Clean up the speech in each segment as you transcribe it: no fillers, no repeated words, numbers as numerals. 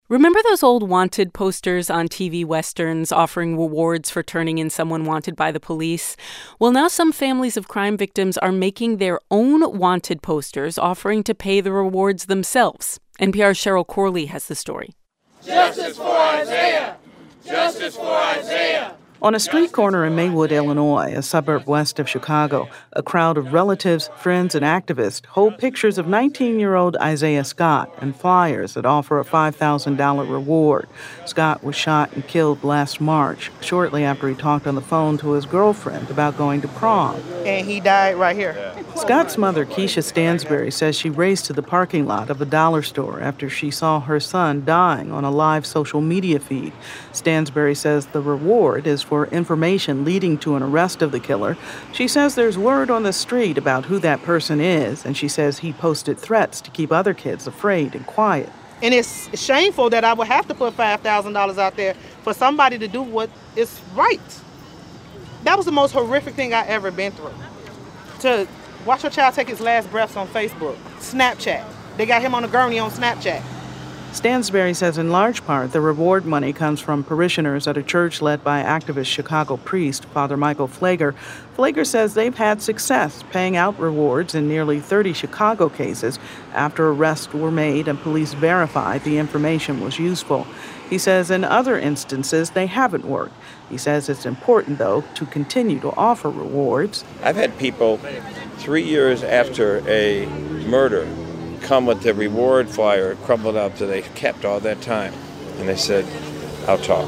Remember those old wanted posters on TV westerns offering rewards for turning in someone wanted by the police? Well, now some families of crime victims are making their own wanted posters offering to pay the rewards themselves. NPR's Cheryl Corley has the story. Justice for Isaiah! Justice for Isaiah! On a street corner in Maywood, Illinois, a suburb west of Chicago, a crowd of relatives, friends, and activists hold pictures of 19-year-old Isaiah Scott and flyers that offer a $5,000 reward. Scott was shot and killed last March, shortly after he talked on the phone to his girlfriend about going to prom. And he died right here. Scott's mother, Keisha Stansberry, says she raced to the parking lot of a dollar store after she saw her son dying on a live social media feed. Stansberry says the reward is for information leading to an arrest of the killer. She says there's word on the street about who that person is, and she says he posted threats to keep other kids afraid and quiet. And it's shameful that I would have to put $5,000 out there for somebody to do what is right. That was the most horrific thing I ever been through. To watch your child take his last breaths on Facebook, Snapchat. They got him on a gurney on Snapchat. Stansberry says in large part the reward money comes from parishioners at a church led by activist Chicago priest Father Michael Pfleger. Pfleger says they've had success paying out rewards in nearly 30 Chicago cases after arrests were made and police verified the information was useful. He says in other instances they haven't worked. He says it's important, though, to continue to offer rewards. I've had people 3 years after a murder come with the reward flyer crumpled up that they kept all that time. And they said, I'll talk.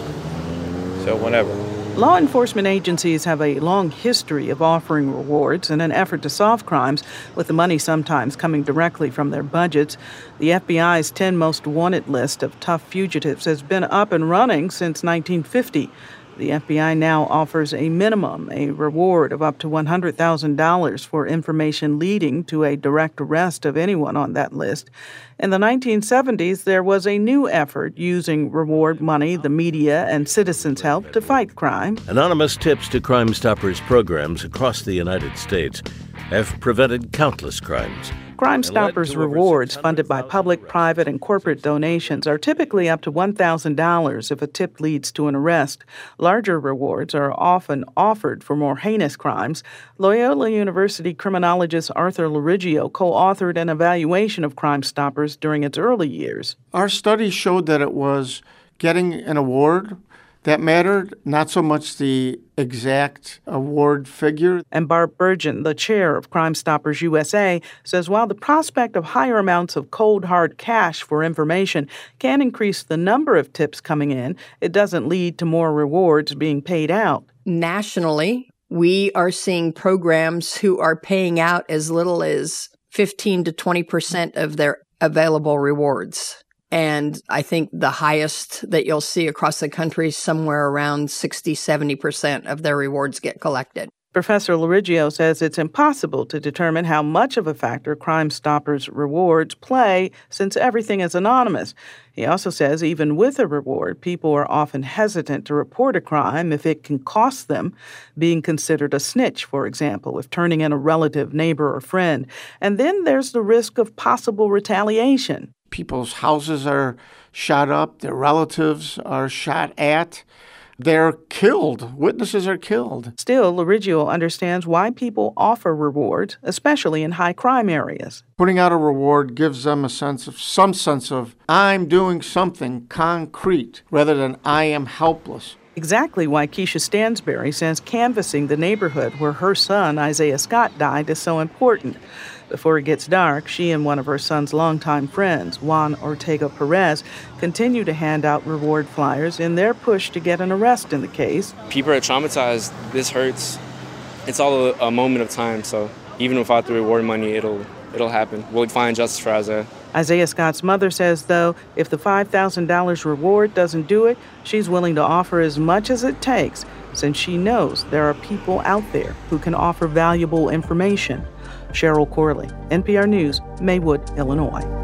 So whenever. Law enforcement agencies have a long history of offering rewards in an effort to solve crimes, with the money sometimes coming directly from their budgets. The FBI's 10 most wanted list of tough fugitives has been up and running since 1950. The FBI now offers a reward of up to $100,000 for information leading to a direct arrest of anyone on that list. In the 1970s, there was a new effort using reward money, the media, and citizens' help to fight crime. Anonymous tips to Crime Stoppers programs across the United States have prevented countless crimes. Crime Stoppers rewards, funded by public, private, and corporate donations, are typically up to $1,000 if a tip leads to an arrest. Larger rewards are often offered for more heinous crimes. Loyola University criminologist Arthur Loriggio co-authored an evaluation of Crime Stoppers during its early years. Our study showed that it was getting an award that mattered, not so much the exact award figure. And Barb Burgeon, the chair of Crime Stoppers USA, says while the prospect of higher amounts of cold, hard cash for information can increase the number of tips coming in, it doesn't lead to more rewards being paid out. Nationally, we are seeing programs who are paying out as little as 15 to 20% of their available rewards. And I think the highest that you'll see across the country, somewhere around 60-70% of their rewards get collected. Professor Loriggio says it's impossible to determine how much of a factor Crime Stoppers rewards play since everything is anonymous. He also says even with a reward, people are often hesitant to report a crime if it can cost them, being considered a snitch, for example, if turning in a relative, neighbor, or friend. And then there's the risk of possible retaliation. People's houses are shot up, their relatives are shot at, they're killed, witnesses are killed. Still, Loriggio understands why people offer rewards, especially in high crime areas. Putting out a reward gives them some sense of I'm doing something concrete rather than I am helpless. Exactly why Keisha Stansberry says canvassing the neighborhood where her son, Isaiah Scott, died is so important. Before it gets dark, she and one of her son's longtime friends, Juan Ortega Perez, continue to hand out reward flyers in their push to get an arrest in the case. People are traumatized. This hurts. It's all a moment of time, so even without the reward money, it'll happen. We'll find justice for Isaiah. Isaiah Scott's mother says, though, if the $5,000 reward doesn't do it, she's willing to offer as much as it takes, since she knows there are people out there who can offer valuable information. Cheryl Corley, NPR News, Maywood, Illinois.